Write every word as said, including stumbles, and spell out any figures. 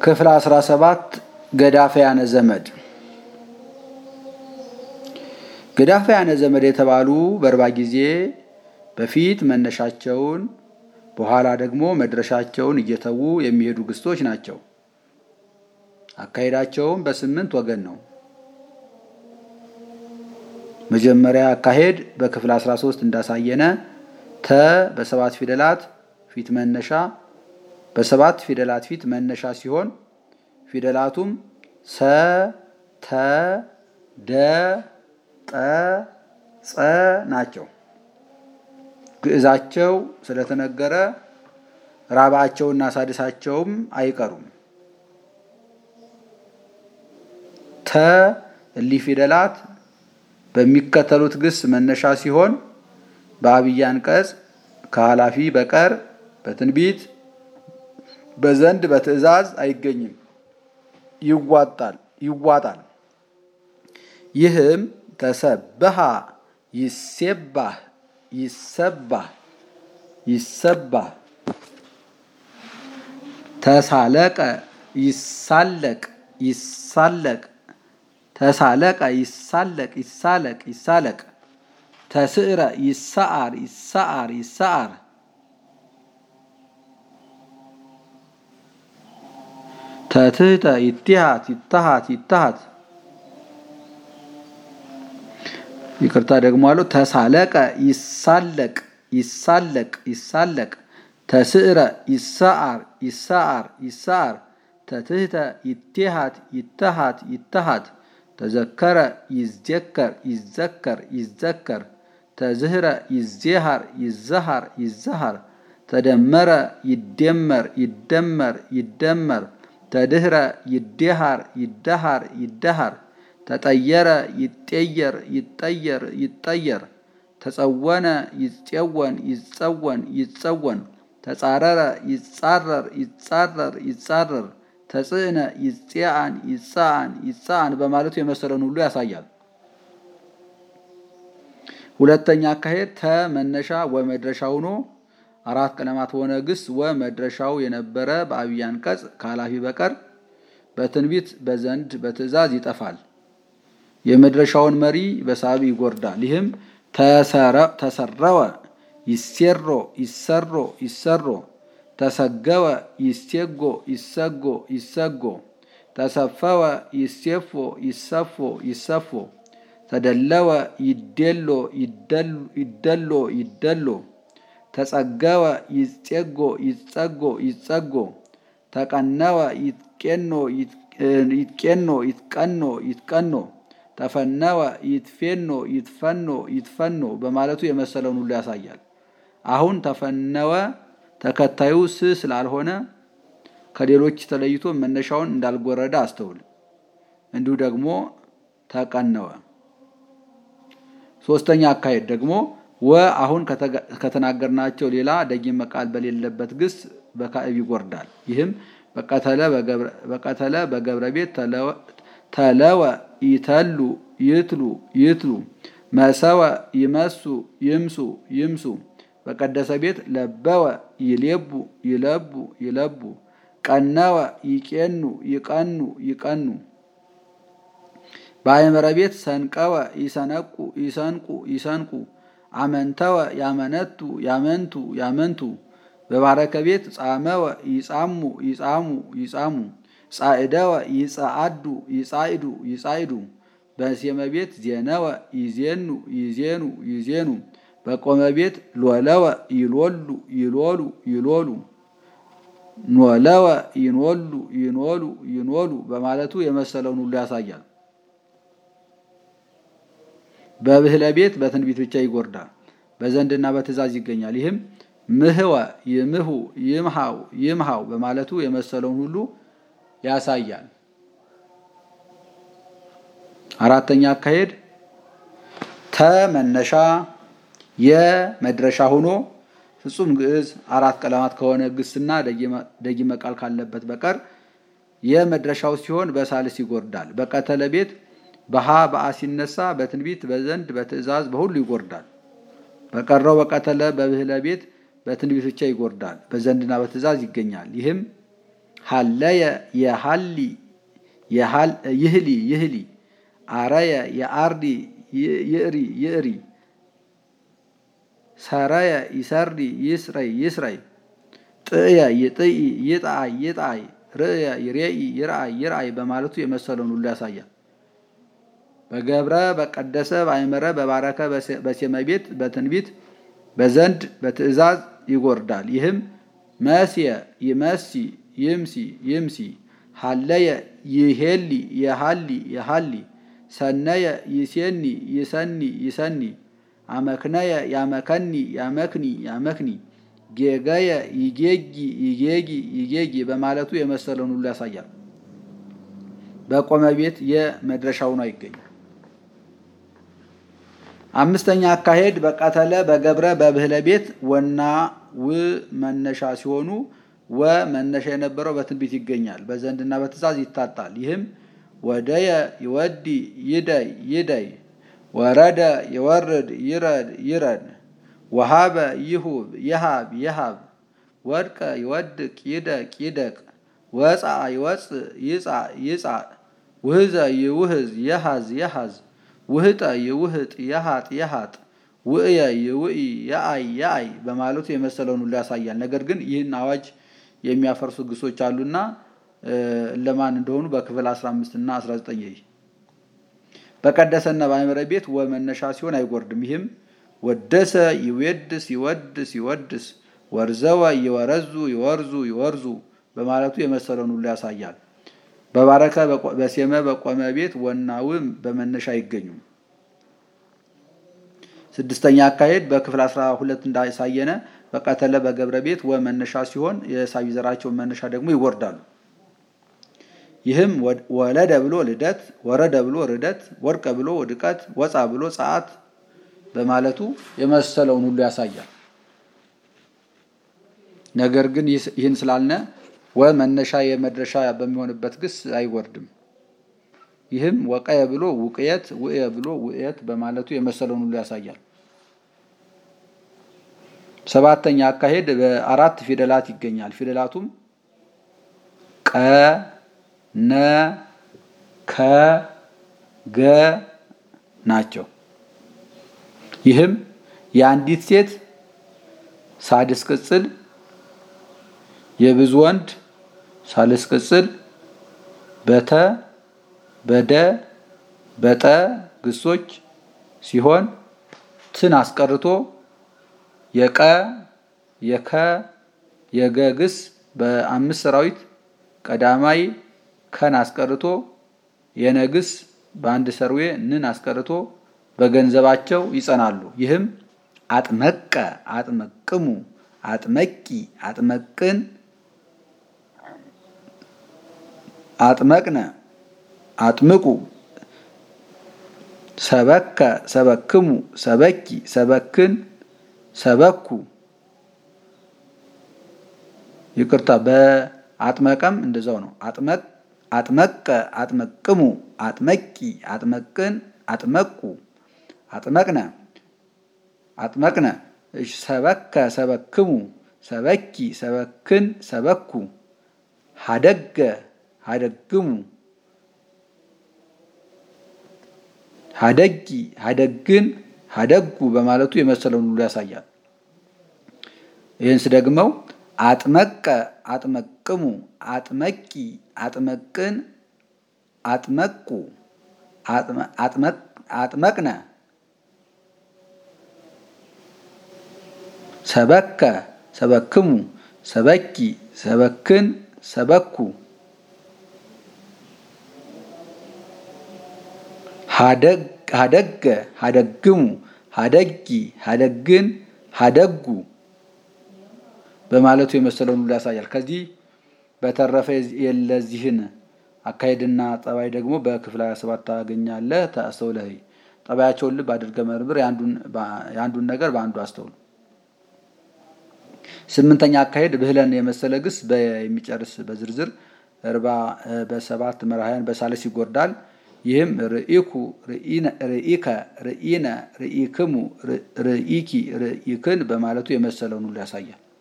ክፍል አስራ ሰባት ገዳፈያነ ዘመድ። ገዳፈያነ ዘመድ የተባሉ በርባ ጊዜ በፊት መነሻቸውን በኋላ ደግሞ መድረሻቸውን እየተዉ የሚሄዱ ግስቶች ናቸው። አካሄዳቸውም በስምንት ወገን ነው። መጀመሪያ አካሄድ በክፍል አስራ ሶስት እንዳሳየነ ተ በሰባት ፊደላት ፊት መነሻ በሰባት ፊደላት ፊት መነሻ ሲሆን ፊደላቱም ሰ ተ ደ ጠ ጸ ናቸው። ግዕዛቸው ስለተነገረ ራብዓቸውና ሳድሳቸውም አይቀሩም። ተ እሊ ፊደላት በሚከተሉት ግስ መነሻ ሲሆን በአብይ አንቀጽ ከኃላፊ በቀር በትንቢት በዘንድ በትእዛዝ አይገኝም፣ ይዋጣል ይዋጣል። ይህም ተሰበሃ ይሴባህ ይሰባህ ይሰባህ፣ ተሳለቀ ይሳለቅ ይሳለቅ ተሳለቀ ይሳለቅ ይሳለቅ ይሳለቅ፣ ተስዕረ ይሳአር ይሳአር ይሳአር፣ ተትህተ ይትሃት ይትሃት ይትሃት። ይቅርታ ደግሞ አለው። ተሳለቀ ይሳለቅ ይሳለቅ ይሳለቅ፣ ተስዕረ ይሳአር ይሳአር ይሳአር፣ ተትህተ ይትሃት ይትሃት ይትሃት፣ ተዘከረ ይዘከር ይዘከር ይዘከር፣ ተዝህረ ይዜሃር ይዘሃር ይዘሃር፣ ተደመረ ይደመር ይደመር ይደመር፣ ተድህረ ይደሃር ይደሃር ይደሃር፣ ተጠየረ ይጠየር ይጠየር ይጠየር፣ ተጸወነ ይጸወን ይጸወን ይጸወን፣ ተጻረረ ይጻረር ይጻረር ይጻረር፣ ተጽዕነ ይጽአን ይጻአን ይጻአን በማለቱ የመሰለውን ሁሉ ያሳያል። ሁለተኛ አካሄድ ተ መነሻ ወመድረሻ ሆኖ አራት ቀለማት ሆነ ግስ ወመድረሻው የነበረ በአብይ አንቀጽ ከኃላፊ በቀር በትንቢት በዘንድ በትእዛዝ ይጠፋል። የመድረሻውን መሪ በሳቢ ይጎርዳል። ይህም ተሰረወ ይሴሮ ይሰሮ ይሰሮ፣ ተሰገወ ይሴጎ ይሰጎ ይሰጎ፣ ተሰፈወ ይሴፎ ይሰፎ ይሰፎ፣ ተደለወ ይደሎ ይደሎ ይደሎ፣ ተጸገወ ይጸጎ ይጸጎ ይጸጎ፣ ተቀነወ ይትቄኖ ይትቄኖ ይትቀኖ ይትቀኖ፣ ተፈነወ ይትፌኖ ይትፈኖ ይትፈኖ በማለቱ የመሰለውን ሁሉ ያሳያል። አሁን ተፈነወ ተከታዩ ስ ስላልሆነ ከሌሎች ተለይቶ መነሻውን እንዳልጎረደ አስተውል። እንዲሁ ደግሞ ተቀነወ። ሶስተኛ አካሄድ ደግሞ ወ አሁን ከተናገርናቸው ሌላ ደጊመ ቃል በሌለበት ግስ በካዕብ ይጎርዳል። ይህም በቀተለ በገብረ ቤት ተለወ ይተሉ ይትሉ ይትሉ፣ መሰወ ይመሱ ይምሱ ይምሱ፣ በቀደሰ ቤት ለበወ ይሌቡ ይለቡ ይለቡ፣ ቀነወ ይቄኑ ይቀኑ ይቀኑ፣ በአእምረ ቤት ሰንቀወ ይሰነቁ ይሰንቁ ይሰንቁ፣ አመንተወ ያመነቱ ያመንቱ ያመንቱ፣ በባረከ ቤት ጻመወ ይጻሙ ይጻሙ ይጻሙ፣ ጻዕደወ ይጻአዱ ይጻይዱ ይጻይዱ፣ በሴመ ቤት ዜነወ ይዜኑ ይዜኑ ይዜኑ፣ በቆመ ቤት ሎለወ ይሎሉ ይሎሉ ይሎሉ፣ ኖለወ ይኖሉ ይኖሉ ይኖሉ በማለቱ የመሰለውን ሁሉ ያሳያል። በብህለ ቤት በትንቢት ብቻ ይጎርዳል፣ በዘንድና በትእዛዝ ይገኛል። ይህም ምህወ ይምሁ ይምሃው ይምሃው በማለቱ የመሰለውን ሁሉ ያሳያል። አራተኛ አካሄድ ተ መነሻ የመድረሻ ሆኖ ፍጹም ግዕዝ አራት ቀለማት ከሆነ ግስና ደጊመ ቃል ካለበት በቀር የመድረሻው ሲሆን በሳልስ ይጎርዳል። በቀተለ ቤት በሃ በአ ሲነሳ በትንቢት በዘንድ በትእዛዝ በሁሉ ይጎርዳል። በቀረው በቀተለ በብህለ ቤት በትንቢት ብቻ ይጎርዳል፣ በዘንድና በትእዛዝ ይገኛል። ይህም ሀለየ የሀሊ ይህሊ ይህሊ አረየ የአርዲ ይእሪ ይእሪ ሰረየ ይሰርዲ ይስረይ ይስረይ ጥእየ ይጥኢ ይጣይ ይጣይ ርእየ ይሬኢ ይርአይ ይርአይ በማለቱ የመሰለውን ሁሉ ያሳያል። በገብረ በቀደሰ በአይመረ በባረከ በሴመ ቤት በትንቢት በዘንድ በትእዛዝ ይጎርዳል። ይህም መስየ ይመሲ ይምሲ ይምሲ ሀለየ ይሄሊ የሀሊ የሀሊ ሰነየ ይሴኒ ይሰኒ ይሰኒ አመክነየ ያመከኒ ያመክኒ ያመክኒ ጌገየ ይጌጊ ይጌጊ ይጌጊ በማለቱ የመሰለውን ሁሉ ያሳያል። በቆመ ቤት የመድረሻው ነው አይገኝም። አምስተኛ አካሄድ በቀተለ በገብረ በብህለ ቤት ወና ው መነሻ ሲሆኑ ወ መነሻ የነበረው በትንቢት ይገኛል። በዘንድና በትእዛዝ ይታጣል። ይህም ወደየ ይወዲ ይደይ ይደይ ወረደ ይወርድ ይረድ ይረድ ወሃበ ይሁብ ይሃብ ይሃብ ወድቀ ይወድቅ ይደቅ ይደቅ ወፃ ይወፅእ ይፃእ ይፃእ ውህዘ ይውህዝ የሃዝ የሃዝ ውህጠ ይውህጥ የሃጥ የሃጥ ውእየ ይውኢ የአይ የአይ በማለቱ የመሰለውን ሁሉ ያሳያል። ነገር ግን ይህን አዋጅ የሚያፈርሱ ግሶች አሉና ለማን እንደሆኑ በክፍል አስራ አምስት እና አስራ ዘጠኝ ይይ በቀደሰና በአይመረ ቤት ወመነሻ ሲሆን አይጎርድም። ይህም ወደሰ ይወድስ ይወድስ ይወድስ ወርዘወ ይወረዙ ይወርዙ ይወርዙ በማለቱ የመሰለውን ሁሉ ያሳያል። በባረከ በሴመ በቆመ ቤት ወናውም በመነሻ አይገኙም። ስድስተኛ አካሄድ በክፍል አስራ ሁለት እንዳሳየነ በቀተለ በገብረ ቤት ወመነሻ ሲሆን የሳቢ ዘራቸው መነሻ ደግሞ ይወርዳሉ። ይህም ወለደ ብሎ ልደት ወረደ ብሎ ርደት ወድቀ ብሎ ውድቀት ወፃ ብሎ ጸአት በማለቱ የመሰለውን ሁሉ ያሳያል። ነገር ግን ይህን ስላልነ ወመነሻ የመድረሻ በሚሆንበት ግስ አይወርድም። ይህም ወቀየ ብሎ ውቅየት ውእየ ብሎ ውእየት በማለቱ የመሰለውን ሁሉ ያሳያል። ሰባተኛ አካሄድ በአራት ፊደላት ይገኛል። ፊደላቱም ቀ ነ ከ ገ ናቸው። ይህም የአንዲት ሴት ሳድስ ቅጽል የብዙ ወንድ ሳልስ ቅጽል በተ በደ በጠ ግሶች ሲሆን ትን አስቀርቶ የቀ የከ የገ ግስ በአምስት ሰራዊት ቀዳማይ ከን አስቀርቶ የነግስ በአንድ ሰርዌ ንን አስቀርቶ በገንዘባቸው ይጸናሉ። ይህም አጥመቀ አጥመቅሙ አጥመቂ አጥመቅን አጥመቅነ አጥምቁ ሰበከ ሰበክሙ ሰበኪ ሰበክን ሰበኩ ይቅርታ በአጥመቀም እንደዛው ነው። አጥመቅ አጥመቀ አጥመቅሙ አጥመቂ አጥመቅን አጥመቁ አጥመቅነ አጥመቅነ ሰበከ ሰበክሙ ሰበኪ ሰበክን ሰበኩ ሀደገ ሀደግሙ ሀደጊ ሀደግን ሀደጉ በማለቱ የመሰለውን ሁሉ ያሳያል። ይህን ስደግመው አጥመቀ አጥመቅሙ አጥመቂ አጥመቅን አጥመቁ አጥመቅነ ሰበከ ሰበክሙ ሰበኪ ሰበክን ሰበኩ ሀደገ ሀደግሙ ሀደጊ ሀደግን ሀደጉ በማለቱ የመሰለውን ሁሉ ያሳያል። ከዚህ በተረፈ የለዚህን አካሄድና ጠባይ ደግሞ በክፍል ሃያ ሰባት ታገኛለህ። ተአስተውለህ ጠባያቸውን ልብ አድርገህ መርምር። የአንዱን ነገር በአንዱ አስተውል። ስምንተኛ አካሄድ ብህለን የመሰለ ግስ የሚጨርስ በዝርዝር እርባ በሰባት መራህያን በሳልስ ይጎርዳል። ይህም ርኢኩ ርኢከ ርኢነ ርኢክሙ ርኢኪ ርኢክን በማለቱ የመሰለውን ሁሉ ያሳያል።